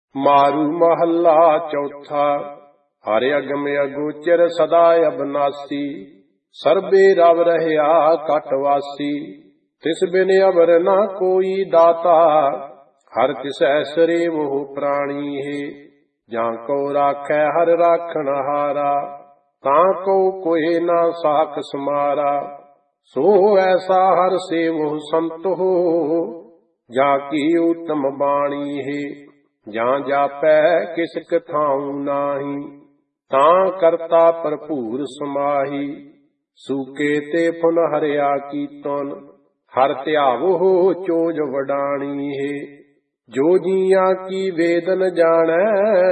मारू महला चौथा। हर अगम अगोचर सदा अबनासी। सर्बे रव रहया कटवासी। तिस बिन अवर न कोई दाता। हर तिसै सरे मोह प्राणी है। जां को राखै हर राखण हारा। तां को कोई ना साख समारा। सो ऐसा हर सेवो संत हो। जाकी उत्तम बाणी है। जां जापै किस कथाऊं नाही। तां करता भरपूर समाही। सूके ते फुन हरिया कीर्तन। हर ध्यावो चोज वडाणी है। जो जिया की वेदन जानै।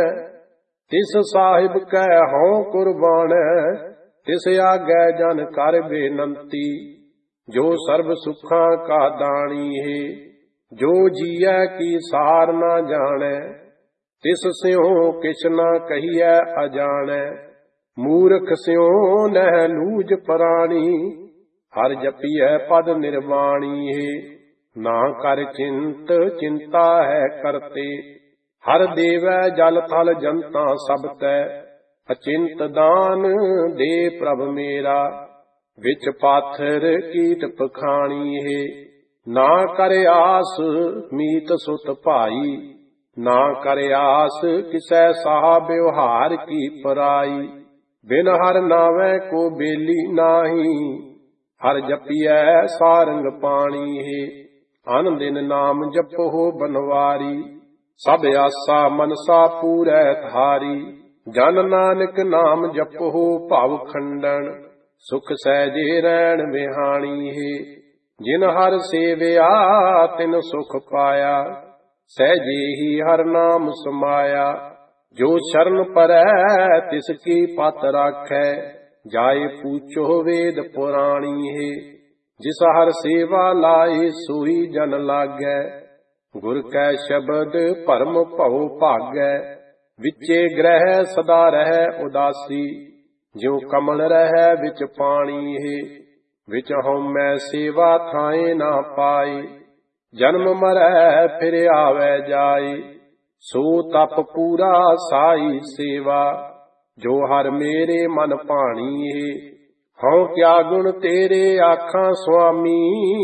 तिस साहिब कै हों कुर्बानै। तिस आगै जन कर बेनंती। जो सर्ब सुखां का दानी है। जो जियै की सार ना जानै। तिस स्यों किछ न कहिए अजानै। मूर्ख स्यों नह लूज प्राणी। हर जपिए पद निर्वाणी है। ना कर चिंत चिंता है करते। हर देवै जल थल जंता सब तै। अचिंत दान दे प्रभ मेरा। विच पाथर कीट पखाणी है। ना कर आस मीत सुत भाई। ना कर आस किसै साह व्यवहार की पराई। बिन हर नावै को बेली नाही। हर जपिए सारंग पाणी है। अन दिन नाम जपो बनवारी। सब आसा मनसा पूरै थारी। जन नानक नाम जपो भव खंडन। सुख सहजे रैण बिहाणी है। जिन हर सेविया तिन सुख पाया। सहजे ही हर नाम समाया। जो शरण परै तिसकी पत राखै। जाए पूछो वेद पुराणी है। जिस हर सेवा लाए सोई जन लागै। गुर कै शब्द परम भव भागै। विचे ग्रह सदा रह उदासी। ज्यों कमल रह विच पानी है। विच हउमै सेवा थाए ना पाए। जन्म मरै फिर आवे जाए। सो तप पूरा साई सेवा। जो हर मेरे मन भाणी है। हऊँ क्या गुण तेरे आखां स्वामी।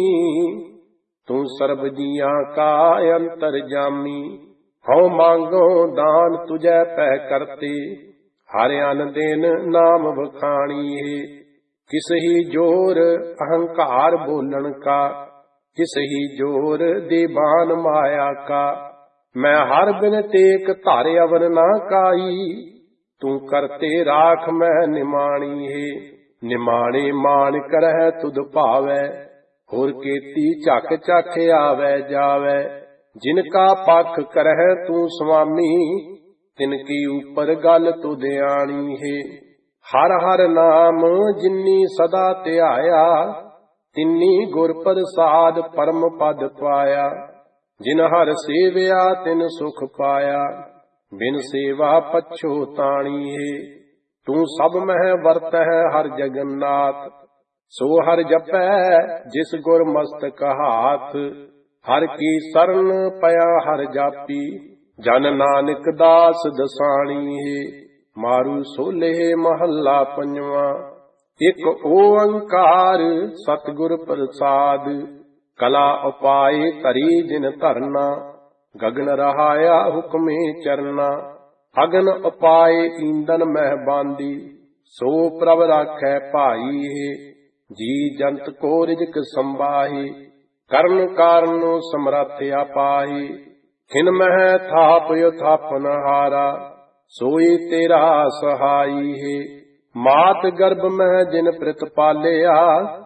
तू सर्ब जियां का अंतर जामी। हऊँ मांगो दान तुझै पै करते। हर अन दिन नाम बखानी है। किस ही जोर अहंकार बोलन का। किस ही जोर दीवान माया का। मैं हर बिन टेक धर अवर ना काई। तू करते राख मैं निमाणी है। निमाणे मान करह तुध भावै। होर केती झक झक आवे जावे। जिनका पख करह तू स्वामी। तिनकी ऊपर गल तुध आनी है। हर हर नाम जिन्नी सदा ध्याया। तिन्नी गुर प्रसाद परम पद पाया। जिन हर सेविया तिन सुख पाया। बिन सेवा पछोताणी है। तू सब मह वर्त है हर जगन्नाथ। सो हर जपै जिस गुर मस्तक हाथ। हर की शरण पया हर जापी। जन नानक दास दसाणी है। मारू सोले महला पंजवा। एक ओंकार सतगुर प्रसाद। कला उपाय तरी जिन धरना। गगन रहाया हुक्मे चरना। अगन उपाय ईंदन मह बांदी। सो प्रभ राखै भाई है। जी जंत को रिजक संबाही। करण कारण समरथ अपाही। खिन मह थाप थापन हारा। सोई तेरा सहाई है। मात गर्भ में जिन प्रित पालिया।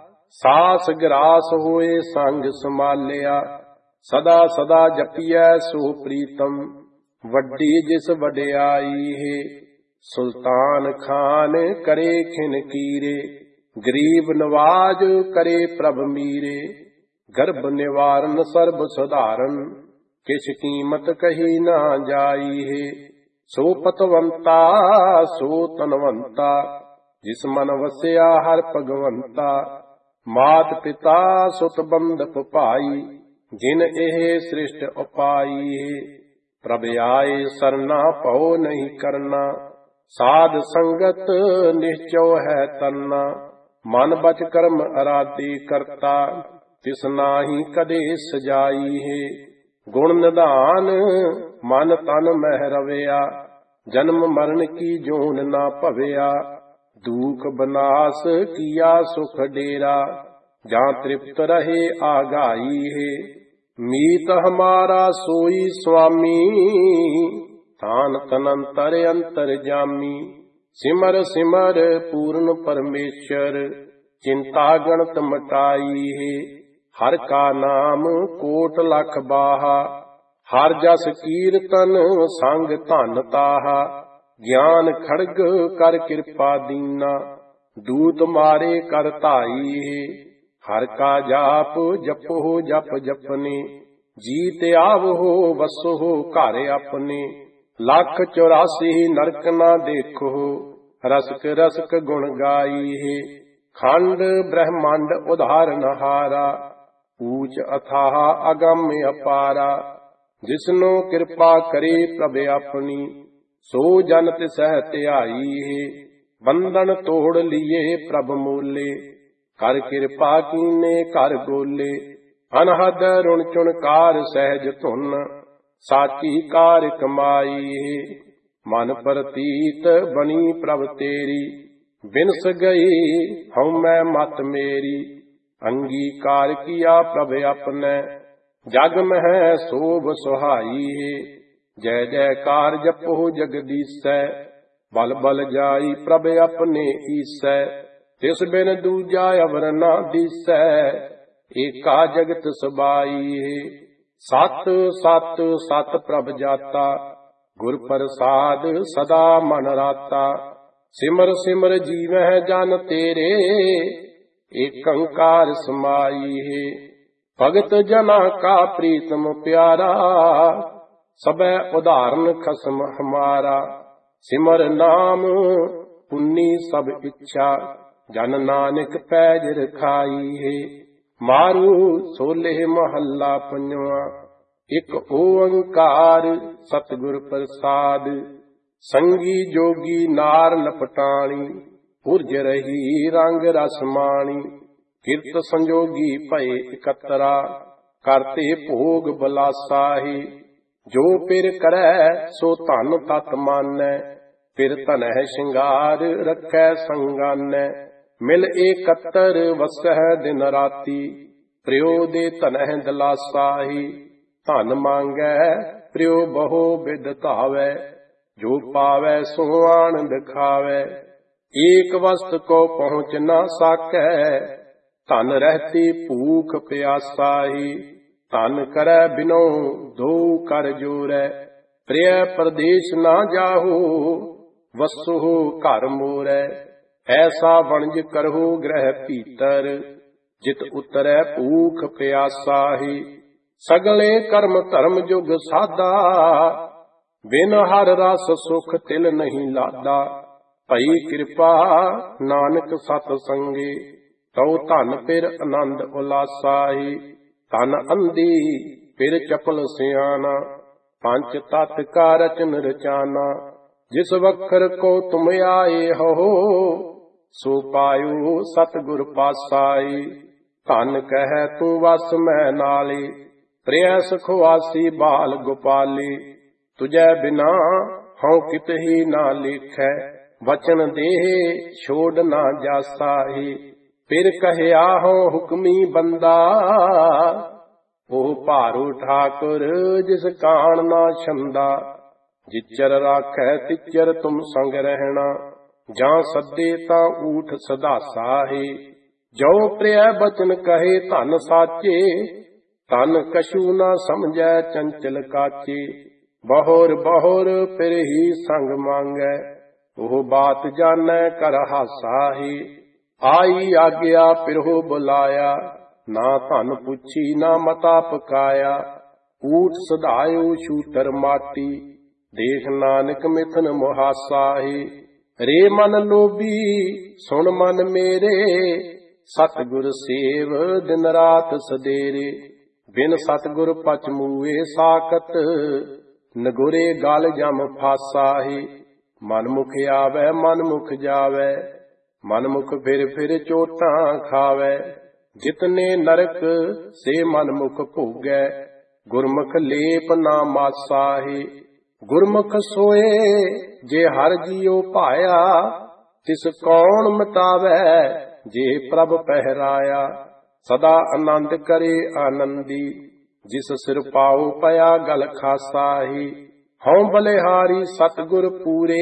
सास ग्रास होए संग संभालिया। सदा सदा जपिए सो प्रीतम। वड्डी जिस वड्याई है। सुल्तान खान करे खिन कीरे। गरीब नवाज करे प्रभ मीरे। गर्भ निवारण सर्ब सुधारन। किस कीमत कही ना जाई है। सो पतवंता सो तनवंता। जिस मन वसिया हर भगवंता। मात पिता सुत बंधप पाई। जिन एह सृष्ट उपाई है। प्रभ आए सरना पौ नहीं करना, साध संगत निश्चय है तरना। मन बच कर्म आराधी करता, तिस नाहि कदे सजाई है। गुण निधान मन तन मह रवया, जन्म मरण की जोन ना भवया। दुख बनास किया सुख डेरा, जहाँ तृप्त रहे आगाई है। मीत हमारा सोई स्वामी, तान तनंतर अंतर जामी। सिमर सिमर पूर्ण परमेश्वर, चिंता गणत मटाई है। हर का नाम कोट लख बाहा, हर जस कीर्तन संग धन ताहा। ज्ञान खड़ग कर कृपा दीना, दूत मारे कर धाई है। हर का जाप जपो जप जपने, जीत आवो वसो घर अपने। 184 नरक ना देखो, रसक रसक गुण गाई है। खंड ब्रह्मांड उदाहरण हारा, ऊंच अथाह अगम अपारा। जिसनो कृपा करे प्रभ अपनी, सो जन तिसह ध्याई है। बंधन तोड़ लिए प्रभ मूले, कर कृपा कीने कर गोले। अनहद रुण चुनकार सहज धुन, साची कार कमाई है। मन प्रतीत बनी प्रभ तेरी, बिनस गई हम मैं मत मेरी। अंगीकार किया प्रभ अपने, जग में शोभ सुहाई है। जय जयकार जपो जगदीसै, बल बल जाई प्रभ अपने ईसै। तिस बिन दूजा अवर ना दिसै, एका जगत सबाई है। सत सत सत प्रभ जाता, गुर प्रसाद सदा मन राता। सिमर सिमर जीवह जन तेरे, एक अंकार समाई है। भगत जना का प्रीतम प्यारा, सबै उदाहरण खसम हमारा। सिमर नाम पुन्नी सब इच्छा, जन नानक पैज रखाई है। मारू सोले महला पंजवा, एक ओंकार सतगुर प्रसाद। संगी जोगी नार लपटाणी, उर्ज रही रंग रसमाणी। किरत संजोगी भय इकतरा, करते भोग बलासाही। जो पिर करै सो धन तत मानै, फिर तनह श्रृंगार रखै संगानै। मिल एकतर वसह दिन राती, प्रियो दे तनह दलासाही। धन मांगै प्रियो बहु बिद धावै, जो पावै सो आनंद खावै। एक वस्त को पहुँच न साकै, धन रहती भूख प्यासाही। धन करै बिनो दो कर जोरै, प्रिय प्रदेश ना जाहु वसु घर मोरै। ऐसा वणज करहु ग्रह भीतर, जित उतरै भूख प्यासाही। सगले कर्म धर्म जुग साधा, बिन हर रस सुख तिल नहीं लादा। भई कृपा नानक सत संगे, तौ धन फिर आनंद उलासाही। धन अंधी फिर चपल सियाना, पंच तत् का रचन रचाना। जिस वखर को तुम आए हो, सो पायो सतगुर पासाई। धन कह तू वस मैं नाली, प्रिय सुखवासी बाल गोपाली। तुझे बिना हूँ कित ही ना लिखै, वचन दे छोड़ ना जासाही। फिर कहया हो हुक्मी बंदा, ओ भारू ठाकुर जिस कान ना छंदा। जिचर राखै तिचर तुम संग रहना, जां सदे तां ऊठ सदासा है। जो प्रिय बचन कहे धन साचे, धन कछु न समझै चंचल काचे। बहुर बहुर फिर ही संग मांगै, ओह बात जानै कर हासा है। आई आज्ञा फिरहो बुलाया, ना धन पुछी ना मता पकाया। ऊठ सधायो शूटर माटी, देख नानक मिथन मुहासा है। रे मन लोभी सुन मन मेरे, सतगुर सेव दिन रात सदेरे। बिन सतगुर पचमूए साकत, ਨਗੁਰੇ ਗਲ ਜਮ ਫਾਸਾਹੀ। ਮਨਮੁਖ ਆਵੈ ਮਨਮੁਖ ਜਾਵੈ, ਮਨਮੁਖ ਫਿਰ ਫਿਰ ਚੋਟਾਂ ਖਾਵੈ। ਜਿਤਨੇ ਨਰਕ ਸੇ ਮਨਮੁਖ ਭੋਗੈ, ਗੁਰਮੁਖ ਲੇਪ ਨਾ ਮਾਸਾਹੀ। ਗੁਰਮੁਖ ਸੋਏ ਜੇ ਹਰਿ ਜੀਉ ਭਾਇਆ, ਤਿਸ ਕੌਣ ਮਿਟਾਵੈ ਜੇ ਪ੍ਰਭ ਪਹਿਰਾਇਆ। ਸਦਾ ਆਨੰਦ ਕਰੇ ਆਨੰਦੀ, ਜਿਸ ਸਿਰ ਪਾਉ ਪਿਆ ਗਲ ਖਾਸਾਹੀ। ਹਉ ਬਲਿਹਾਰੀ ਸਤਿਗੁਰ ਪੂਰੇ,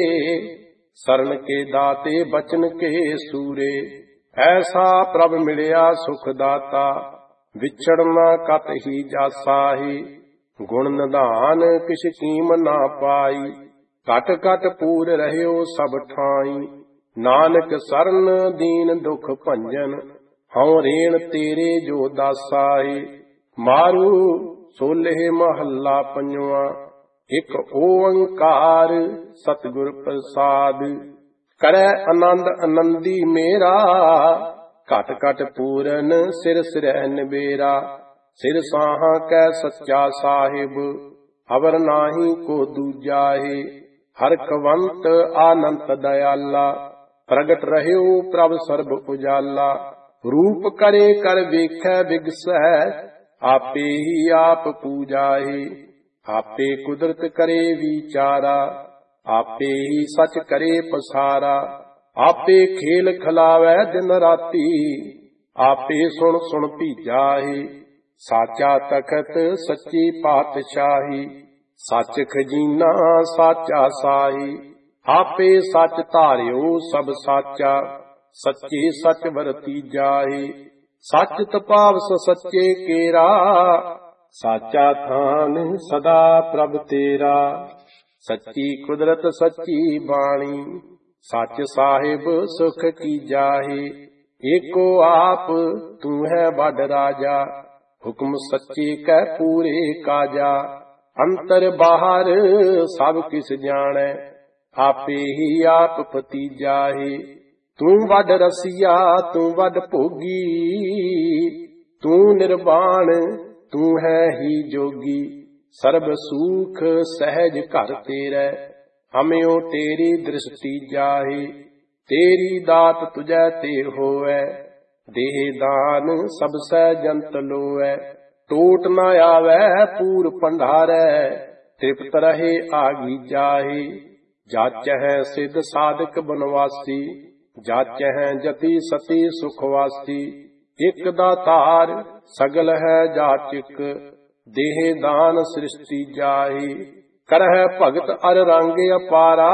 ਸਰਨ ਕੇ ਦਾਤੇ ਬਚਨ ਕੇ ਸੂਰੇ। ਐਸਾ ਪ੍ਰਭ ਮਿਲਿਆ ਸੁਖ ਦਾਤਾ, ਵਿਛੜਨਾ ਕਤ ਹੀ ਜਾਸਾਹੀ। ਗੁਣ ਨਿਧਾਨ ਕਿਛ ਕੀਮ ਨਾ ਪਾਈ, ਘਟ ਘਟ ਪੂਰ ਰਹਿਓ ਸਭ ਠਾਈ। ਨਾਨਕ ਸਰਨ ਦੀਨ ਦੁਖ ਭੰਜਨ, ਹਉ ਰੇਣ ਤੇਰੇ ਜੋ ਦਾਸਾਈ। ਮਾਰੂ ਸੋਲ੍ਹੇ ਮਹੱਲਾ ਪੰਜਵਾ। ਇਕ ਓੰਕਾਰ ਸਤਿਗੁਰ ਪ੍ਰਸਾਦ, ਕਰੈ ਆਨੰਦ ਆਨੰਦੀ ਮੇਰਾ। ਘਟ ਘਟ ਪੂਰਨ ਸਿਰ ਸਿਰਹਿ ਨਿਬੇਰਾ। ਸਿਰ ਸਾਹਾਂ ਕੈ ਸੱਚਾ ਸਾਹਿਬ, ਅਵਰ ਨਾਹੀ ਕੋ ਦੂਜਾਹੇ। ਹਰਖਵੰਤ ਆਨੰਤ ਦਇਆਲਾ, ਪ੍ਰਗਟ ਰਹਿਓ ਪ੍ਰਭ ਸਰਬ ਉਜਾਲਾ। ਰੂਪ ਕਰੇ ਕਰ ਵੇਖੈ ਬਿਗਸੈ, ਆਪੇ ਹੀ ਆਪ ਪੂਜਾਹੇ। ਆਪੇ ਕੁਦਰਤ ਕਰੇ ਵਿਚਾਰਾ, ਆਪੇ ਹੀ ਸਚ ਕਰੇ ਪਸਾਰਾ। ਆਪੇ ਖੇਲ ਖਿਲਾਵੈ ਦਿਨ ਰਾਤੀ, ਆਪੇ ਸੁਣ ਸੁਣ ਭੀਜਾਹੇ। ਸਾਚਾ ਤਖਤ ਸੱਚੀ ਪਾਤਸ਼ਾਹੀ, ਸੱਚ ਖਜ਼ੀਨਾ ਸਾਚਾ ਸਾਹੀ। ਆਪੇ ਸੱਚ ਧਾਰਿਓ ਸਭ ਸਾਚਾ, ਸੱਚੇ ਸੱਚ ਵਰਤੀਜਾਹੇ। ਸੱਚ ਤਪਾਵਸ ਸੱਚੇ ਕੇਰਾ, ਸਾਚਾ ਥਾਨ ਸਦਾ ਪ੍ਰਭ ਤੇਰਾ। ਸੱਚੀ ਕੁਦਰਤ ਸੱਚੀ ਬਾਣੀ, ਸੱਚ ਸਾਹਿਬ ਸੁਖ ਕੀ ਜਾਹੇ। ਏਕੋ ਆਪ ਤੂੰ ਹੈ ਵੱਡ ਰਾਜਾ, ਹੁਕਮ ਸੱਚੇ ਕੈ ਪੂਰੇ ਕਾਜਾ। ਅੰਤਰ ਬਾਹਰ ਸਭ ਕਿਸ ਜਾਣੈ, ਆਪੇ ਹੀ ਆਪ ਭਤੀਜਾਹੇ। ਤੂੰ ਵੱਡ ਰਸੀਆ ਤੂੰ ਵੱਡ ਭੋਗੀ, ਤੂੰ ਨਿਰਵਾਣ ਤੂੰ ਹੈ ਹੀ ਜੋਗੀ। ਸਰਬ ਸੂਖ ਸਹਿਜ ਘਰ ਤੇਰੇ, ਹਮਿਓ ਤੇਰੀ ਦ੍ਰਿਸ਼ਟੀ ਜਾਹੇ। ਤੇਰੀ ਦਾਤ ਤੁਝੈ ਤੇ ਹੋਵੈ, ਦੇਹ ਦਾਨ ਸਭ ਸਹਿ ਜੰਤ ਲੋਐ। ਟੋਟ ਨ ਆਵੈ ਪੂਰ ਭੰਡਾਰੈ, ਤ੍ਰਿਪਤ ਰਹੇ ਆਗੀ ਜਾਹੇ। ਜਾਚਹਿ ਸਿਧ ਸਾਧਕ ਬਨਵਾਸੀ, ਜਾਚਹਿ ਜਤੀ ਸਤੀ ਸੁਖਵਾਸੀ। ਇਕ ਦਾਤਾਰ ਸਗਲ ਹੈ ਜਾਚਕ, ਦੇਹ ਦਾਨ ਸ੍ਰਿਸ਼ਟੀ ਜਾਹੇ। ਕਰਹਿ ਭਗਤ ਅਰ ਰੰਗ ਅਪਾਰਾ,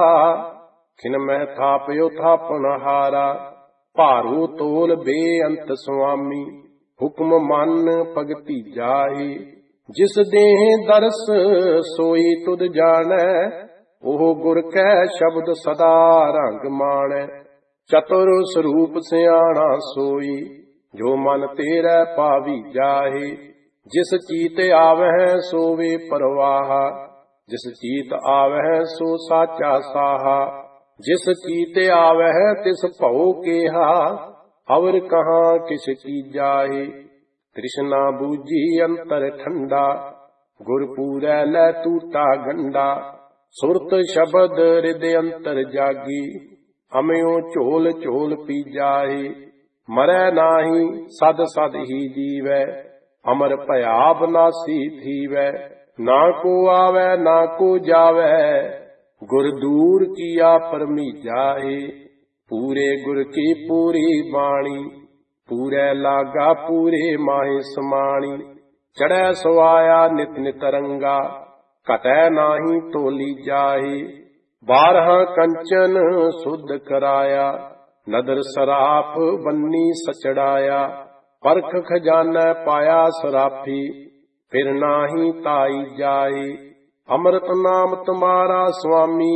ਖਿਨ ਮਹਿ ਥਾਪਿਓ ਥਾਪਨ ਹਾਰਾ। ਭਾਰੂ ਤੋਲ ਬੇਅੰਤ ਸੁਆਮੀ, ਹੁਕਮ ਮੰਨ ਭਗਤੀ ਜਾਹੇ। ਜਿਸ ਦੇਹ ਦਰਸ ਸੋਈ ਤੁਧ ਜਾਣੈ, ਉਹ ਗੁਰ ਕੈ ਸ਼ਬਦ ਸਦਾ ਰੰਗ ਮਾਣੈ। ਚਤੁਰ ਸਰੂਪ ਸਿਆਣਾ ਸੋਈ, ਜੋ ਮਨ ਤੇਰੇ ਪਾਵੀ ਜਾਹੇ। ਜਿਸ ਚੀਤ ਆਵਹਿ ਸੋਵੇ ਪਰਵਾਹ, ਜਿਸ ਚੀਤ ਆਵਹਿ ਸੋ ਸਾਚਾ ਸਾਹਾ। ਜਿਸ ਚੀਤ ਆਵਹਿ ਤਿਸ ਭਉ ਕੇਹਾ, ਅਵਰ ਕਹਾਂ ਕਿਛ ਕੀ ਜਾਹੇ। ਤ੍ਰਿਸ਼ਨਾ ਬੂਝੀ ਅੰਤਰ ਠੰਡਾ, ਗੁਰ ਪੂਰੈ ਲੈ ਟੂਟਾ ਗੰਡਾ। ਸੁਰਤ ਸ਼ਬਦ ਹਿਰਦਿ ਅੰਤਰ ਜਾਗੀ, ਹਮਿਓ ਝੋਲ ਝੋਲ ਪੀ ਜਾਹੇ। ਮਰੈ ਨਾਹੀ ਸਦ ਸਦ ਹੀ ਜੀਵੈ, ਅਮਰ ਭਇਆ ਬਨਾਸੀ ਥੀਵੈ। ਨਾ ਕੋ ਆਵੈ ਨਾ ਕੋ ਜਾਵੈ, ਗੁਰ ਦੂਰ ਕੀਆ ਪਰਮੀ ਜਾਹੇ। ਪੂਰੇ ਗੁਰ ਕੀ ਪੂਰੀ ਬਾਣੀ, ਪੂਰੇ ਲਾਗਾ ਪੂਰੇ ਮਾਹਿ ਸਮਾਣੀ। ਚੜੈ ਸੁਆਇਆ ਨਿਤ ਨਿਤ ਰੰਗਾ, ਘਟੈ ਨਾਹੀ ਤੋਲੀ ਜਾਹੇ। 12 ਕੰਚਨ ਸੁਧ ਕਰਾਇਆ, ਨਦਰ ਸਰਾਫ ਬੰਨੀ ਸਚੜਾਇਆ। ਪਰਖ ਖਜ਼ਾਨਾ ਪਾਇਆ ਸਰਾਫੀ, ਫਿਰ ਨਾਹੀ ਤਾਈ ਜਾਏ। ਅੰਮ੍ਰਿਤ ਨਾਮ ਤੁਮਾਰਾ ਸੁਆਮੀ,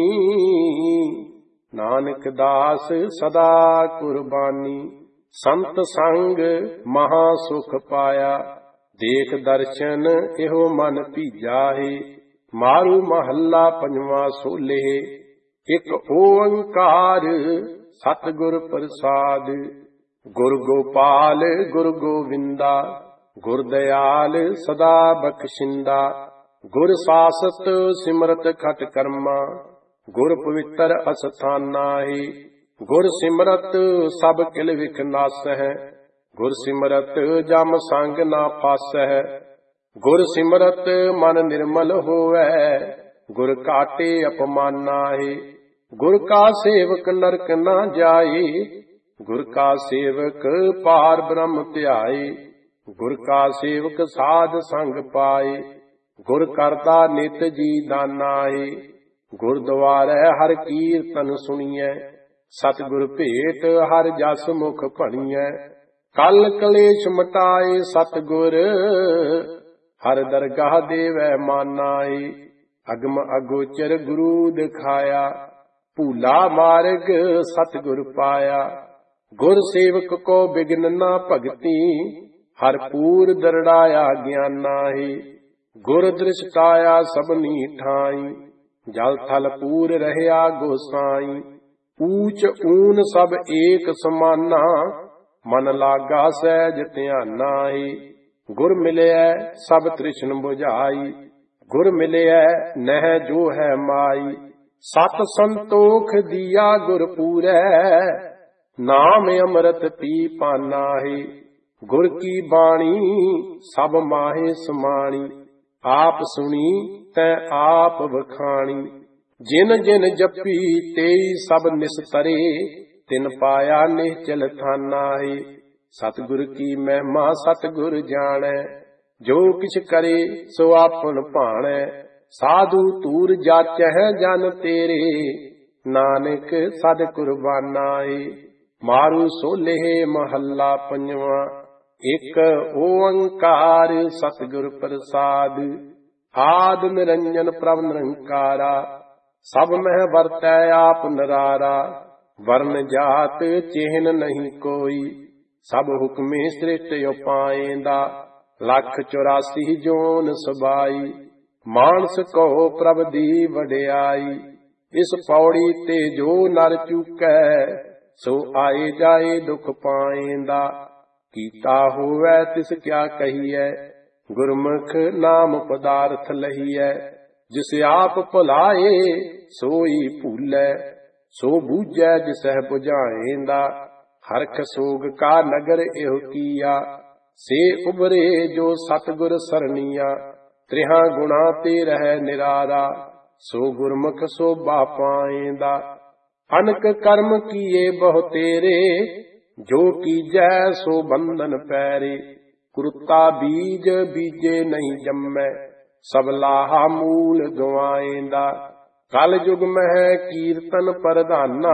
ਨਾਨਕ ਦਾਸ ਸਦਾ ਕੁਰਬਾਨੀ। ਸੰਤ ਸੰਗ ਮਹਾ ਸੁਖ ਪਾਇਆ, ਦੇਖ ਦਰਸ਼ਨ ਇਹੋ ਮਨ ਭੀਜਾਹੇ। ਮਾਰੂ ਮਹੱਲਾ ਪੰਜਵਾ ਸੋਲੇ, ਇਕ ਓੰਕਾਰ ਸਤਿਗੁਰ ਪ੍ਰਸਾਦ। ਗੁਰ ਗੋਪਾਲ ਗੁਰ ਗੋਵਿੰਦਾ, ਗੁਰ ਦਇਆਲ ਸਦਾ ਬਖਸ਼ਿੰਦਾ। ਗੁਰ ਸਾਸਤ ਸਿਮਰਤ ਖਟ ਕਰਮਾ, ਗੁਰ ਪਵਿੱਤਰ ਅਸਥਾਨਾਹੀ। ਗੁਰ ਸਿਮਰਤ ਸਭ ਕਿਲ ਵਿਖ ਨਾਸਹਿ, ਗੁਰ ਸਿਮਰਤ ਜਮ ਸੰਗ ਨਾ ਫਾਸਹਿ। ਗੁਰ ਸਿਮਰਤ ਮਨ ਨਿਰਮਲ ਹੋਵੈ, ਗੁਰ ਕਾਟੇ ਅਪਮਾਨਾਹੀ। ਗੁਰ ਕਾ ਸੇਵਕ ਨਰਕ ਨਾ ਜਾਏ, ਗੁਰ ਕਾ ਸੇਵਕ ਪਾਰ ਬ੍ਰਹਮ ਧਿਆਏ। ਗੁਰ ਕਾ ਸੇਵਕ ਸਾਧ ਸੰਗ ਪਾਏ, ਗੁਰ ਕਰਤਾ ਨਿਤ ਜੀ ਦਾਨਾਹੀ। ਗੁਰਦੁਆਰੈ ਹਰ ਕੀਰਤਨ ਸੁਣੀਐ, ਸਤਿਗੁਰ ਭੇਟ ਹਰ ਜਸ ਮੁਖ ਭਣੀਐ। ਕਲ ਕਲੇਸ਼ ਮਟਾਏ ਸਤਿਗੁਰ, ਹਰ ਦਰਗਾਹ ਦੇਵੈ ਮਾਨਾਈ। ਅਗਮ ਅਗੋਚਰ ਗੁਰੂ ਦਿਖਾਇਆ, ਭੂਲਾ ਮਾਰਗ ਸਤਿਗੁਰ ਪਾਇਆ। ਗੁਰ ਸੇਵਕ ਕੋ ਬਿਗਨ ਨਾ ਭਗਤੀ, ਹਰ ਪੂਰ ਦਰੜਾਇਆ ਗਿਆਨਾਹੀ। ਗੁਰ ਦ੍ਰਿਸ਼ਟਾਇਆ ਸਭਨੀ ਠਾਈ, ਜਲ ਥਲ ਪੂਰ ਰਹਿਆ ਗੋਸਾਈ। ਊਚ ਊਨ ਸਭ ਏਕ ਸਮਾਨਾ, ਮਨ ਲਾਗਾ ਸਹਿਜ ਧਿਆਨਾਹੀ। ਗੁਰ ਮਿਲਿਆ ਸਭ ਤ੍ਰਿਸ਼ਨ ਬੁਝਾਈ, ਗੁਰ ਮਿਲਿਆ ਨਹਿ ਜੋ ਹੈ ਮਾਈ। ਸਤ ਸੰਤੋਖ ਦੀਆ ਗੁਰ ਪੂਰੈ, ਨਾਮ ਅੰਮ੍ਰਿਤ ਪੀ ਪਾਨਾਹੀ। ਗੁਰ ਕੀ ਬਾਣੀ ਸਭ ਮਾਹੇ ਸਮਾਣੀ, ਆਪ ਸੁਣੀ ਤੈ ਆਪ ਵਖਾਣੀ। ਜਿਨ ਜਿਨ ਜਪੀ ਤੇਈ ਸਭ ਨਿਸਤਰੇ, ਤਿਨ ਪਾਇਆ ਨਿਹਚਲ ਥਾਨਾਹੀ। ਸਤਿਗੁਰ ਕੀ ਮਹਿਮਾ ਸਤਿਗੁਰ ਜਾਣੈ, ਜੋ ਕਿਛ ਕਰੇ ਸੋ ਆਪਨ ਭਾਣੈ। ਸਾਧੂ ਧੂਰ ਜਾਚਹਿ ਜਨ ਤੇਰੇ, ਨਾਨਕ ਸਦ ਕੁਰਬਾਨਾਏ। ਮਾਰੂ ਸੋਲਹਿ ਮਹੱਲਾ ਪੰਜਵਾ। ਇਕ ਓੰਕਾਰ ਸਤਿਗੁਰ ਪ੍ਰਸਾਦ, ਆਦਿ ਨਿਰੰਜਨ ਪ੍ਰਭ ਨਿਰੰਕਾਰਾ। ਸਭ ਮਹਿ ਵਰਤੈ ਆਪ ਨਰਾਰਾ, ਵਰਨ ਜਾਤ ਚਿਹਨ ਨਹੀਂ ਕੋਈ। ਸਭ ਹੁਕਮੇ ਸ੍ਰਿਸ਼ਟ ਉਪਾਏਂਦਾ, 184 ਜੋਨ ਸਬਾਈ। ਮਾਨਸ ਕਹੋ ਪ੍ਰਭ ਦੀ ਵਡਿਆਈ, ਇਸ ਪੌੜੀ ਤੇ ਜੋ ਨਰ ਚੁਕੈ। ਸੋ ਆਏ ਜਾਏ ਦੁਖ ਪਾਏਂਦਾ, ਕੀਤਾ ਹੋਵੈ ਤਿਸ ਕਿਆ ਕਹੀਐ। ਗੁਰਮੁਖ ਨਾਮ ਪਦਾਰਥ ਲਹੀਐ, ਜਿਸ ਆਪ ਭੁਲਾਏ ਸੋਈ ਭੂਲੈ। ਸੋ ਬੂਝੈ ਜਿਸਹਿ ਬੁਝਾਏਂਦਾ, ਹਰਖ ਸੋਗ ਕਾ ਨਗਰ ਇਹੋ ਕੀਆ। ਸੇ ਉਬਰੇ ਜੋ ਸਤਿਗੁਰ ਸਰਣੀਆ, ਤ੍ਰਿਹਾਂ ਗੁਣਾ ਤੇ ਰਹਿ ਨਿਰਾਰਾ। ਸੋ ਗੁਰਮੁਖ ਸੋਭਾ ਪਾਏਂਦਾ, ਅਨਕ ਕਰਮ ਕੀਏ ਬਹੁ ਤੇਰੇ। ਜੋ ਕੀਜੈ ਸੋ ਬੰਧਨ ਪੈਰੇ, ਕੁਰਤਾ ਬੀਜ ਬੀਜੇ ਨਹੀਂ ਜੰਮੈ। ਸਭ ਲਾਹਾ ਮੂਲ ਗਵਾਏਂਦਾ, ਕਲ ਯੁਗ ਮਹਿ ਕੀਰਤਨ ਪ੍ਰਧਾਨਾ।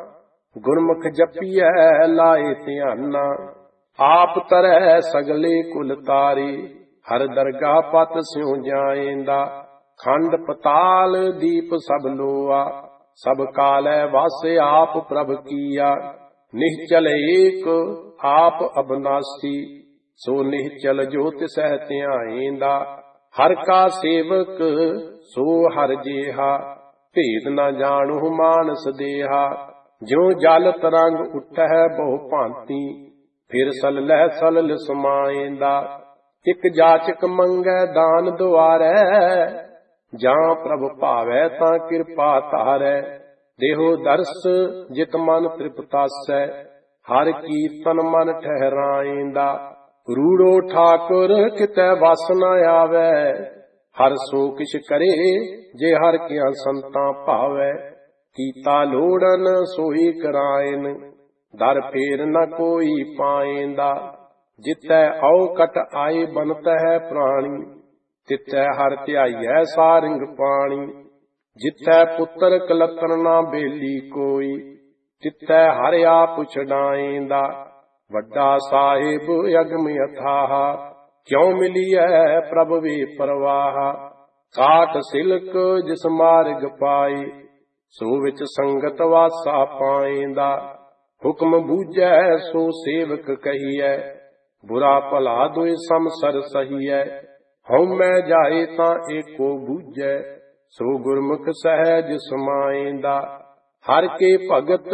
ਗੁਰਮੁਖ ਜਪੀਐ ਲਾਏ ਧਿਆਨਾ, ਆਪ ਤਰੈ ਸਗਲੇ ਕੁਲ ਤਾਰੇ। ਹਰ ਦਰਗਾਹ ਪਤ ਸਿਉ ਜਾਏਂਦਾ, ਖੰਡ ਪਤਾਲ ਦੀਪ ਸਭ ਲੋਆ। ਸਭ ਕਾਲੈ ਵਾਸੇ ਆਪ ਪ੍ਰਭ ਕੀਆ, ਨਿਹਚਲ ਏਕ ਆਪ ਅਬਨਾਸੀ। ਸੋ ਨਿਹਚਲ ਜੋ ਤਿਸਹਿ ਧਿਆਏਂਦਾ, ਹਰ ਕਾ ਸੇਵਕ ਸੋ ਹਰ ਜੇਹਾ। ਭੇਦ ਨਾ ਜਾਣੂ ਮਾਨਸ ਦੇਹਾ, ਜਿਉ ਜਲ ਤਰੰਗ ਉੱਠੈ ਬਹੁ ਭਾਂਤੀ। ਫਿਰ ਸਲਲਹਿ ਸਲਲ ਸਮਾਏਂਦਾ, ਇਕ ਜਾਚਕ ਮੰਗੈ ਦਾਨ ਦੁਆਰੈ। ਜਾਂ ਪ੍ਰਭ ਭਾਵੈ ਤਾਂ ਕਿਰਪਾ ਧਾਰੈ। ਦੇਹੋ ਦਰਸ ਜਿਤ ਮਨ ਤ੍ਰਿਪਤਾਸੈ, ਹਰ ਕੀਰਤਨ ਮਨ ਠਹਿਰਾਏਂਦਾ। ਰੂੜੋ ਠਾਕੁਰ ਕਿਤੈ ਵਸ ਨ ਆਵੈ, ਹਰ ਸੋ ਕਿਛ ਕਰੇ ਜੇ ਹਰ ਕਿਆ ਸੰਤਾਂ ਭਾਵੈ। ਕੀਤਾ ਲੋੜਨ ਸੋਈ ਕਰਾਇਨ, ਦਰ ਫੇਰ ਨ ਕੋਈ ਪਾਏਂਦਾ। ਜਿਤੈ ਔਕਟ ਆਏ ਬਨਤ ਹੈ ਪ੍ਰਾਣੀ, ਤਿਤੈ ਹਰ ਧਿਆਈਐ ਸਾਰਿੰਗ ਪਾਣੀ। ਜਿਥੈ ਪੁੱਤਰ ਕਲਤਰ ਨਾ ਬੇਲੀ ਕੋਈ, ਤਿਥੈ ਹਰਿ ਆਪ ਛਡਾਏਂਦਾ। ਵੱਡਾ ਸਾਹਿਬ ਅਗਮ ਅਥਾਹ, ਕਿਉ ਮਿਲੀਐ ਪ੍ਰਭ ਵੇ ਪਰਵਾਹ। ਕਾਟ ਸਿਲਕ ਜਿਸ ਮਾਰਗ ਪਾਏ, ਸੋ ਵਿੱਚ ਸੰਗਤ ਵਾਸਾ ਪਾਏਂਦਾ। ਹੁਕਮ ਬੂਝੈ ਸੋ ਸੇਵਕ ਕਹੀਐ, ਬੁਰਾ ਭਲਾ ਦੋਇ ਸਮਸਰ ਸਹੀਐ। ਹਉਮੈ ਜਾਏ ਤਾਂ ਏਕੋ ਬੂਝੈ, ਸੋ ਗੁਰਮੁਖ ਸਹਿਜ ਸਮਾਏਂਦਾ। ਹਰ ਕੇ ਭਗਤ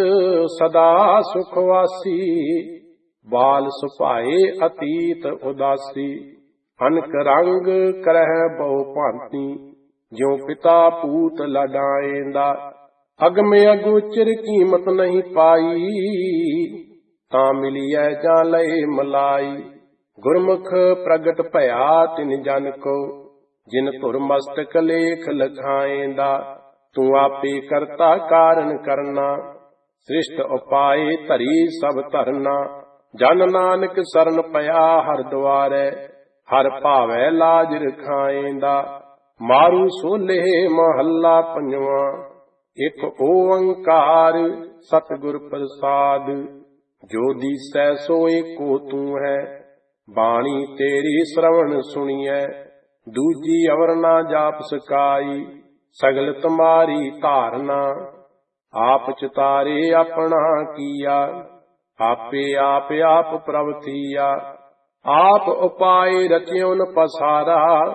ਸਦਾ ਸੁਖ ਵਾਸੀ, ਬਾਲ ਸੁਭਾਏ ਅਤੀਤ ਉਦਾਸੀ। ਅਨਕ ਰੰਗ ਕਰਹਿ ਬਹੁ ਭਾਂਤੀ, ਜਿਉ ਪਿਤਾ ਪੂਤ ਲਡਾਏਂਦਾ। ਅਗਮ ਅਗੋਚਰ ਕੀਮਤ ਨਹੀਂ ਪਾਈ, ਤਾਂ ਮਿਲੀਐ ਜਾਂ ਲਏ ਮਲਾਈ। ਗੁਰਮੁਖ ਪ੍ਰਗਟ ਭਇਆ ਤਿਨ ਜਨ ਕੋ, ਜਿਨ ਧੁਰ ਮਸਤਕ ਲੇਖ ਲਖਾਏਂਦਾ। ਤੂੰ ਆਪੇ ਕਰਤਾ ਕਾਰਨ ਕਰਨਾ, ਸ੍ਰਿਸ਼ਟ ਉਪਾਏ ਧਰੀ ਸਭ ਧਰਨਾ। ਜਨ ਨਾਨਕ ਸਰਨ ਪਿਆ ਹਰ ਦੁਆਰੈ, ਹਰ ਭਾਵੈ ਲਾਜ ਰਖਾਏਂਦਾ। ਮਾਰੂ ਸੋਲੇ ਮਹੱਲਾ ਪੰਜਵਾਂ, ਇਕ ਓੰਕਾਰ ਸਤਿਗੁਰ ਪ੍ਰਸਾਦ। ਜੋ ਦੀਸੈ ਸੋ ਏਕੋ ਤੂੰ ਹੈ, ਬਾਣੀ ਤੇਰੀ ਸ਼ਰਵਣ ਸੁਣੀਐ। ਦੂਜੀ ਅਵਰ ਨਾ ਜਾਪ ਸਕਾਈ, ਸਗਲ ਤੁਮਾਰੀ ਧਾਰਨਾ। ਆਪ ਚਿਤਾਰੇ ਆਪਣਾ ਕੀਆ, ਆਪੇ ਆਪ ਪ੍ਰਭ ਥੀਆ। ਆਪ ਉਪਾਏ ਰਚਿਉਨ ਪਸਾਰਾ,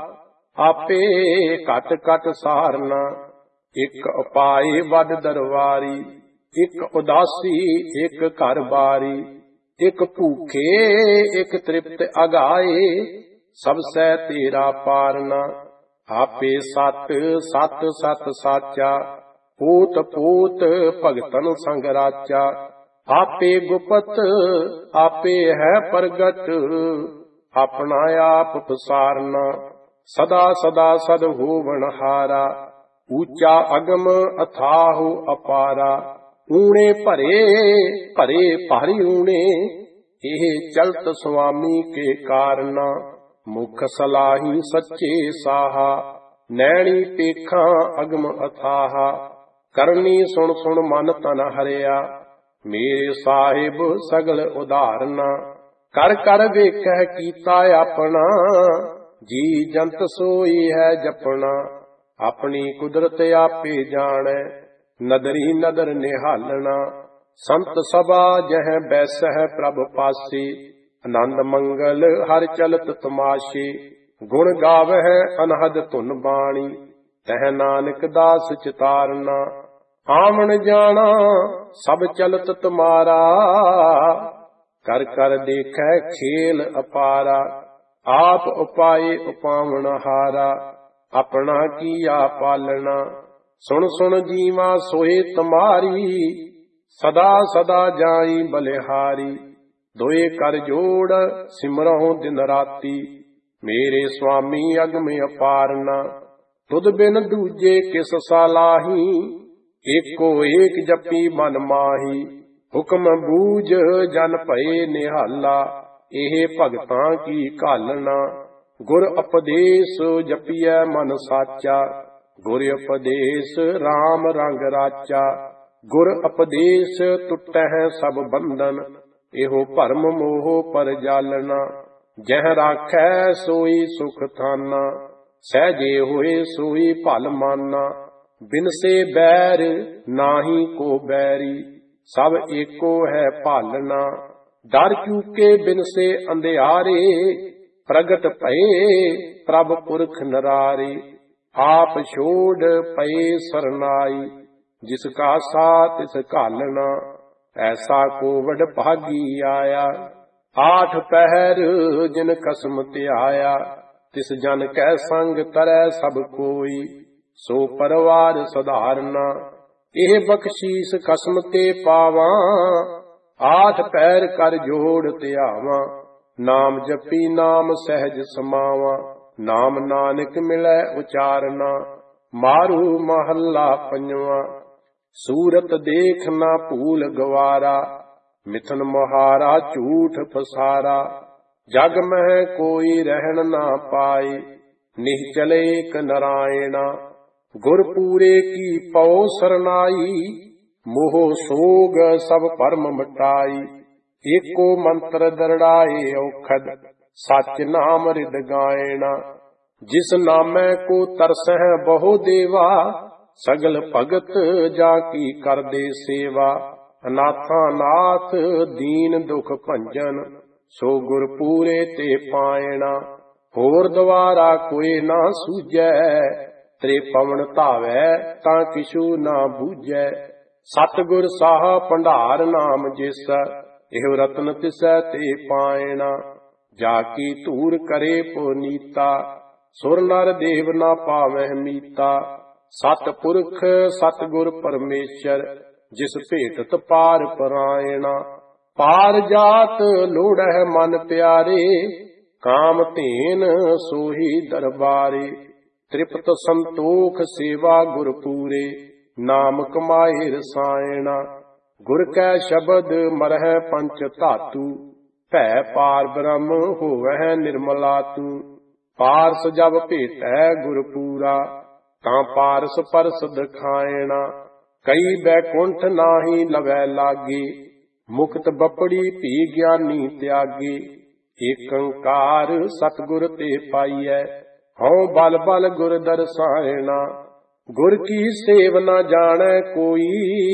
ਆਪੇ ਘਟ ਘਟ ਸਾਰਨਾ। ਇਕ ਉਪਾਏ ਵੱਡ ਦਰਵਾਰੀ, ਇਕ ਉਦਾਸੀ ਇਕ ਘਰ ਬਾਰੀ। ਇਕ ਭੂਖੇ ਇਕ ਤ੍ਰਿਪਤ ਅਗਾਏ, ਸਭ ਸੈ ਤੇਰਾ ਪਾਰਨਾ। ਆਪੇ ਸਤ ਸਤ ਸਤ ਸਾਚਾ, ਪੋਤ ਪੋਤ ਭਗਤਨ ਸੰਗ ਰਾਚਾ। ਆਪੇ ਗੁਪਤ ਆਪੇ ਹੈ ਪ੍ਰਗਟ, ਆਪਣਾ ਆਪ ਪਸਾਰਨਾ। ਸਦਾ ਸਦਾ ਸਦ ਹੋਵਨ ਹਾਰਾ, ਊਚਾ ਅਗਮ ਅਥਾਹੁ ਅਪਾਰਾ। ਊਣੇ ਭਰੇ ਭਰੇ ਭਾਰੀ ਊਣੇ, ਇਹ ਚਲਤ ਸੁਆਮੀ ਕੇ ਕਾਰਨਾ। ਮੁਖ ਸਲਾਹੀ ਸੱਚੇ ਸਾਹਾ, ਨੈਣੀ ਪੇਖਾਂ ਅਗਮ ਅਥਾਹਾ। ਕਰਨੀ ਸੁਣ ਸੁਣ ਮਨ ਤਨ ਹਰਿਆ, ਮੇਰੇ ਸਾਹਿਬ ਸਗਲ ਉਧਾਰਨਾ। ਕਰ ਕਰ ਵੇਖੈ ਕੀਤਾ ਆਪਣਾ, ਜੀ ਜੰਤ ਸੋਈ ਹੈ ਜਪਣਾ। ਆਪਣੀ ਕੁਦਰਤ ਆਪੇ ਜਾਣੈ, ਨਦਰੀ ਨਦਰ ਨਿਹਾਲਣਾ। ਸੰਤ ਸਭਾ ਜਹ ਬੈਸਹਿ ਪ੍ਰਭ ਪਾਸੀ, ਆਨੰਦ ਮੰਗਲ ਹਰ ਚਲਤ ਤਮਾਸ਼ੇ। ਗੁਣ ਗਾਵਹਿ ਅਨਹਦ ਧੁਨ ਬਾਣੀ, ਤਹ ਨਾਨਕ ਦਾਸ ਚਿਤਾਰਨਾ। ਆਵਣ ਜਾਣਾ ਸਭ ਚਲਤ ਤੁਮਾਰਾ, ਕਰ ਕਰ ਦੇਖੈ ਖੇਲ ਅਪਾਰਾ। ਆਪ ਉਪਾਏ ਉਪਾਵਣ ਹਾਰਾ, ਆਪਣਾ ਕੀਆ ਪਾਲਣਾ। ਸੁਣ ਸੁਣ ਜੀਵਾ ਸੋਏ ਤੁਮਾਰੀ, ਸਦਾ ਸਦਾ ਜਾਈ ਬਲਿਹਾਰੀ। ਦੋਏ ਕਰ ਜੋੜ ਸਿਮਰਹੁ ਦਿਨ ਰਾਤੀ, ਮੇਰੇ ਸੁਆਮੀ ਅਗਮ ਅਪਾਰਨਾ। ਤੁਧ ਬਿਨ ਦੂਜੇ ਕਿਸ ਸਾਲਾਹੀ, ਏਕੋ ਏਕ ਜਪੀ ਮਨ ਮਾਹੀ। ਹੁਕਮ ਬੂਝ ਜਨ ਭਏ ਨਿਹਾਲਾ, ਇਹ ਭਗਤਾਂ ਕੀ ਘਾਲਣਾ। ਗੁਰ ਉਪਦੇਸ਼ ਜਪੀਐ ਮਨ ਸਾਚਾ, ਗੁਰ ਉਪਦੇਸ਼ RAM ਰੰਗ ਰਾਚਾ। ਗੁਰ ਉਪਦੇਸ਼ ਟੁੱਟਹਿ ਸਭ ਬੰਧਨ, ਇਹੋ ਭਰਮ ਮੋਹ ਪਰ ਜਾਲਣਾ। ਜਹ ਰਾਖੈ ਸੋਈ ਸੁਖ ਥਾਨਾ, ਸਹਿਜੇ ਹੋਏ ਸੋਈ ਭਲ ਮਾਨਾ। ਬਿਨਸੇ ਬੈਰ ਨਾਹੀ ਕੋ ਬੈਰੀ, ਸਭ ਏਕੋ ਹੈ ਭਾਲਣਾ। ਡਰ ਚੂਕੇ ਬਿਨਸੇ ਅੰਧਿਆਰੇ, ਪ੍ਰਗਟ ਭਏ ਪ੍ਰਭ ਪੁਰਖ ਨਰਾਰੇ। ਆਪ ਛੋੜ ਪਏ ਸਰਨਾਈ, ਜਿਸ ਕਾ ਸਾ ਤਿਸ ਘਾਲਣਾ। ਐਸਾ ਕੋ ਵਡ ਭਾਗੀ ਆਇਆ, ਆਠ ਪਹਿਰ ਜਿਨ ਕਸਮ ਧਿਆਇਆ। ਤਿਸ ਜਨ ਕੈ ਸੰਗ ਤਰੈ ਸਭ ਕੋਈ, ਸੋ ਪਰਵਾਰ ਸਧਾਰਨਾ। ਇਹ ਬਖਸ਼ੀਸ ਕਸਮ ਤੇ ਪਾਵਾਂ, ਆਠ ਪੈਰ ਕਰ ਜੋੜ ਧਿਆਵਾਂ। ਨਾਮ ਜਪੀ ਨਾਮ ਸਹਿਜ ਸਮਾਵਾਂ, ਨਾਮ ਨਾਨਕ ਮਿਲੈ ਉਚਾਰਨਾ। ਮਾਰੂ ਮਹੱਲਾ ਪੰਜਵਾਂ, ਸੂਰਤ ਦੇਖ ਨਾ ਭੂਲ ਗਵਾਰਾ। ਮਿਥਨ ਮੁਹਾਰਾ ਝੂਠ ਪਸਾਰਾ, ਜਗ ਮਹਿ ਕੋਈ ਰਹਿਣ ਨਾ ਪਾਏ। ਨਿਹਚਲੇ ਇਕ ਨਰਾਇਣਾ, ਗੁਰ ਪੂਰੇ ਕੀ ਪਉ ਸਰਨਾਈ। ਮੋਹ ਸੋਗ ਸਭ ਭਰਮ ਮਿਟਾਈ, ਏਕੋ ਮੰਤਰ ਦਰੜਾਏ ਔਖਦ। ਸਚ ਨਾਮ ਰਿਦ ਗਾਇਣਾ, ਜਿਸ ਨਾਮੈ ਕੋ ਤਰਸਹਿ ਬਹੁ ਦੇਵਾ। ਸਗਲ ਭਗਤ ਜਾ ਕੀ ਕਰਦੇ ਸੇਵਾ। ਅਨਾਥਾਂ ਨਾਥ ਦੀਨ ਦੁਖ ਭੰਜਨ, ਸੋ ਗੁਰ ਪੂਰੇ ਤੇ ਪਾਇਣਾ। ਹੋਰ ਦਵਾਰਾ ਕੋਈ ਨਾ ਸੂਝੈ, ਤ੍ਰੇ ਪਵਨ ਧਾਵੈ ਤਾਂ ਕਿਛੂ ਨਾ ਬੂਝੈ। ਸਤਿਗੁਰ ਸਾਹ ਭੰਡਾਰ ਨਾਮ ਜਿਸ, ਇਹੋ ਰਤਨ ਤਿਸੈ ਤੇ ਪਾਇਣਾ। जाकी धूर करे पुनीता, सुर नर देव ना पावह मीता। सतपुरख सतगुर परमेश्वर, जिस भेटत पार परायणा। पार जात लोड़ह मन प्यारे, काम धेन सोही दरबारे। तृप्त संतोख सेवा गुर पूरे, नाम कमाए रसायणा। गुर कै शब्द मरह पंच धातु, भै पार ब्रह्म होवह निर्मला तू। पारस जब भेटै गुर पूरा, तां पारस परस दिखायणा। कई बैकुंठ नाहि लवै लागे, मुक्त बपड़ी भी ज्ञानी त्यागे। एक अंकार सतगुर ते पाईऐ, हਉ बल बल गुर दरसायणा। गुर की सेव न जानै कोई,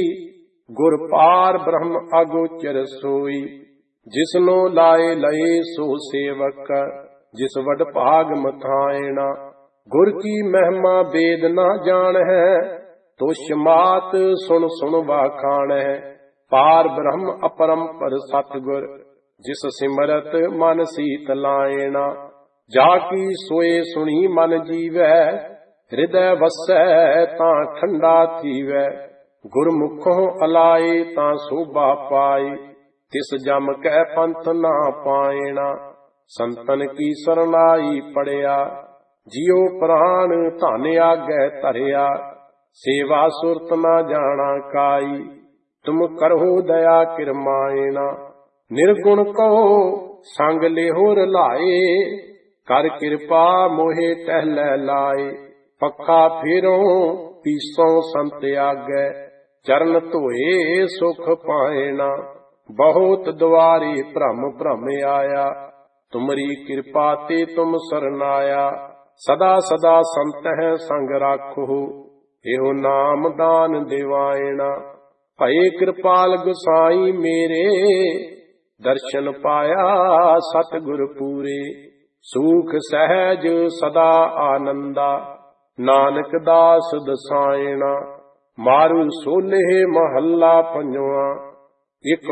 गुर पार ब्रह्म अगोचर सोई। जिसनो लाए लए सो सेवक, जिस वड भाग मथायणा। गुर की महिमा वेद न जान है, तुष मात सुन सुन वाखाण है। पार ब्रह्म अपरंपर सतगुर, जिस सिमरत मन सीत लायणा। जाकी सोए सुनी मन जीवै, हृदय वसै तां ठंडा थीवै। गुरमुखों अलाए तां शोभा पाए, तिस जम कै पंथ ना पायणा। संतन की सरनाई पड़िया, जियो प्राण धन आगे धरिया। सेवा सुरत ना जाना काई, तुम करहो दया किरमायणा। निर्गुण कहो संग लेहोर लाए, कर कृपा मोहे टहलै लाए। पक्का फेरो पीसों संत आगे, चरण धोए सुख पायणा। बहुत द्वारे भ्रम भ्रम आया, तुमरी कृपा ते तुम सरनाया। सदा सदा संत है संग राखो, एहो नाम दान दिवायणा। भये कृपाल गुसाई मेरे, दर्शन पाया सतगुर पूरे। सुख सहज सदा आनंदा, नानक दास दसायणा। मारू सोले महला पंजवा, एक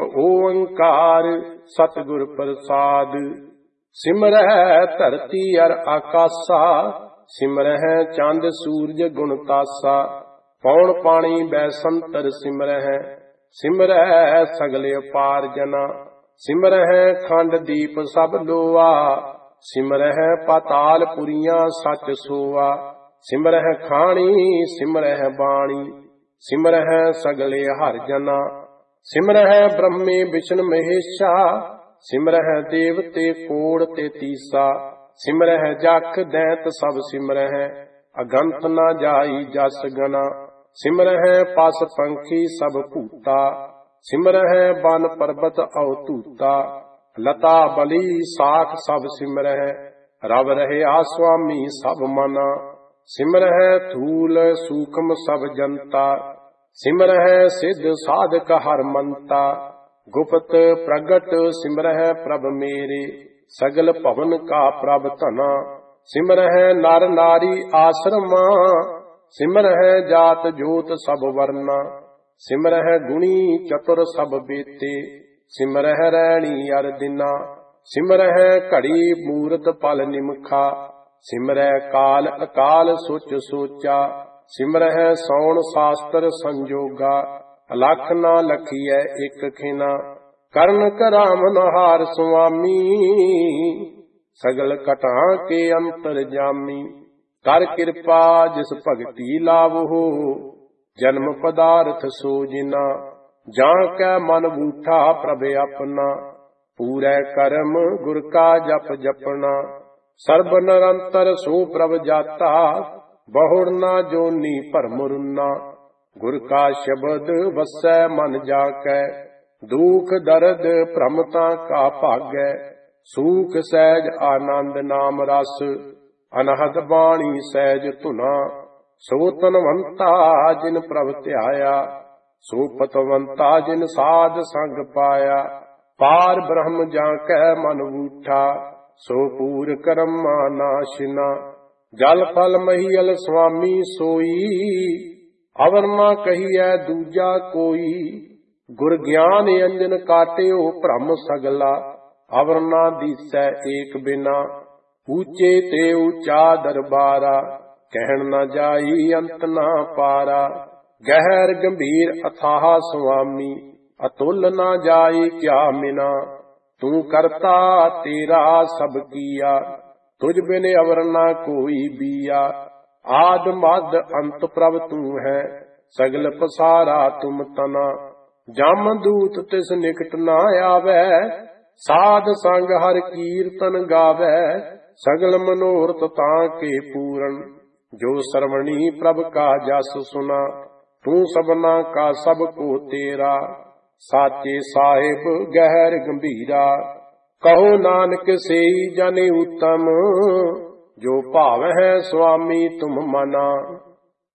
ओंकार सतगुर प्रसाद। सिमरह धरती अर आकाशा, सिमरह चंद सूरज गुण तासा। पौन पानी बैसंतर सिमरह, सिमरह सगले पार जना। सिमरह खंड दीप सब लोआ, सिमरह पाताल पुरियां सच सोआ। सिमरह खाणी सिमरह बाणी, सिमरह सगले हर जना। सिमरह ब्रह्मे विष्णु महेशा, सिमरह देवते कोड़ ते तीसा। सिमरह जख दैत सब सिमरह, अगंत न जाई जस गना। सिमरह पस पंखी सब भूता, सिमरह बन पर्वत अवतूता। लता बली साख सब सिमरह, रब रहया स्वामी सब मना। सिमरह थूल सूक्ष्म सब जनता, सिमरह सिद्ध साधक हर मंता। गुप्त प्रगट सिमरह प्रभ मेरे, सगल भवन का प्रभ धना। सिमरह नर नारी आश्रमा, सिमरह जात जोत सब वर्ना। सिमरह गुणी चतुर सब बेते, सिमरह रैणी अर दिना। सिमरह घड़ी मूरत पल निमखा, सिमरह काल अकाल सोच सोचा। सिमरह सौण शास्त्र संजोगा, अलख ना लखीਐ एक खिना। करण करामन हार सुआमी, सगल कटा के अंतर जामी। कर कृपा जिस भगति लावो, जन्म पदार्थ सो जिना। जां कै मन बूठा प्रभ अपना, पूरै कर्म गुर का जप जपना। सर्ब निरंतर सो प्रभ जाता, बहुड़ ना जोनी भरम रुना। गुर का शब्द वसै मन जाकै, दुख दर्द भ्रमता का भागै। सूख सहज आनंद नाम रस, अनहद बाणी सहज धुना। सो तनवंता जिन प्रभ ध्याया, सो पतवंता जिन साध संग पाया। पार ब्रह्म जाकै मन बूठा, सो पूर कर्मा नाशिना। जल फल महियल स्वामी सोई, अवर ना कहिए दूजा कोई। गुर ज्ञान अंजन काटियो भ्रम सगला, अवर ना दिसै एक बिना, ऊंचे ते ऊंचा दरबारा, कहन न जाई अंत ना पारा। गहर गंभीर अथाह स्वामी, अतुल ना जाई क्या मिना। तू करता तेरा सब किया, तुझ बिन अवर ना कोई बिया। आद मद अंत प्रभ तू है, सगल पसारा तुम तना। जम दूत तिस निकट ना आवे, साध संग हर कीर्तन गावे। सगल मनोरथ ताके पूरन, जो सरवणी प्रभ का जस सुना। तू सबना का सब को तेरा, साचे साहिब गहर गंभीरा। कहो नानक सेई जन उत्तम, जो भाव है स्वामी तुम मना।